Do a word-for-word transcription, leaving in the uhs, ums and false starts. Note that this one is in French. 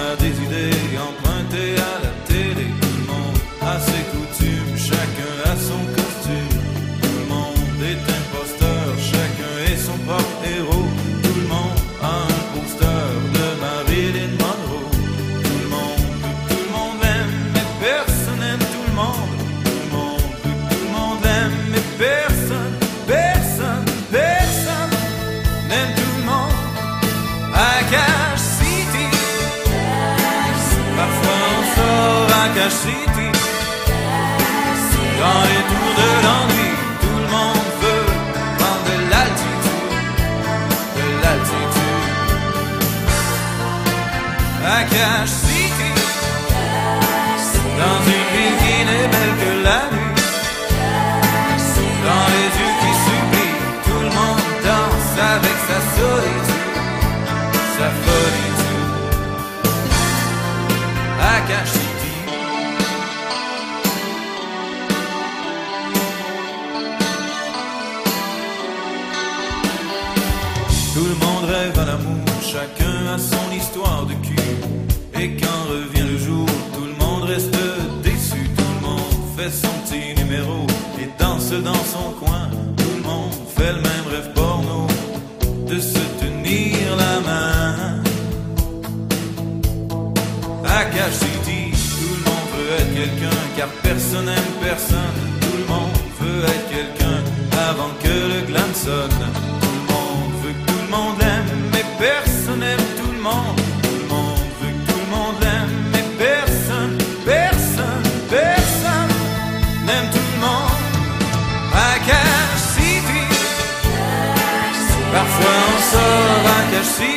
a des idées empruntées à la télé. Tout le monde a ses coutumes, chacun a son costume. Tout le monde est imposteur, chacun est son propre héros. Tout le monde a un poster de Marilyn Monroe. Tout le monde veut que tout le monde l'aime, mais personne n'aime tout le monde. Tout le monde veut que tout le monde l'aime, mais personne, personne, personne n'aime tout le monde. À Cache City, parfois on sort à Cache City. Dans les tours de l'ennui, tout le monde veut prendre de l'altitude, de l'altitude. À Cache City, dans une ville qui n'est belle que la nuit, dans les yeux qui supplient, tout le monde danse avec sa solitude, sa solitude. À Cache City. Tout le monde rêve à l'amour, chacun a son histoire de cul. Et quand revient le jour, tout le monde reste déçu. Tout le monde fait son petit numéro et danse dans son coin. Tout le monde fait le même rêve porno, de se tenir la main. À Cache City, tout le monde veut être quelqu'un, car personne n'aime personne. Tout le monde veut être quelqu'un avant que le glam sonne. Tout le monde veut que tout le monde l'aime, mais personne n'aime tout le monde. Tout le monde veut que tout le monde l'aime, mais personne, personne, personne n'aime tout le monde. À Cache City, parfois on sort à Cache City.